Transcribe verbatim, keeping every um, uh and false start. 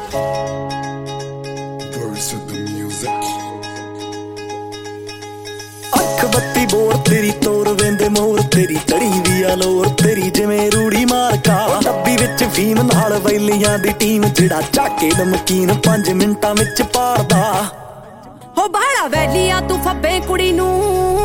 ਅੱਖ ਬੱਤੀ ਬੋਰ ਤੇਰੀ ਤੋਰ ਵੇਂਦੇ ਮੋਰ ਤੇਰੀ ਚੜੀ ਦੀ ਆ ਲੋਰ ਤੇਰੀ ਜਿਵੇਂ ਰੂੜੀ ਮਾਰਕਾ ਡੱਬੀ ਵਿੱਚ ਫੀਮ ਨਾਲ ਵੈਲੀਆਂ ਦੀ ਟੀਮ ਜਿਹੜਾ ਚਾਕੇ ਨਮਕੀਨ ਪੰਜ ਮਿੰਟਾਂ ਵਿੱਚ ਪਾੜਦਾ ਹੋ ਬਾਹਲਾ ਵੈਲੀਆਂ ਤੂੰ ਫੱਬੇ ਕੁੜੀ ਨੂੰ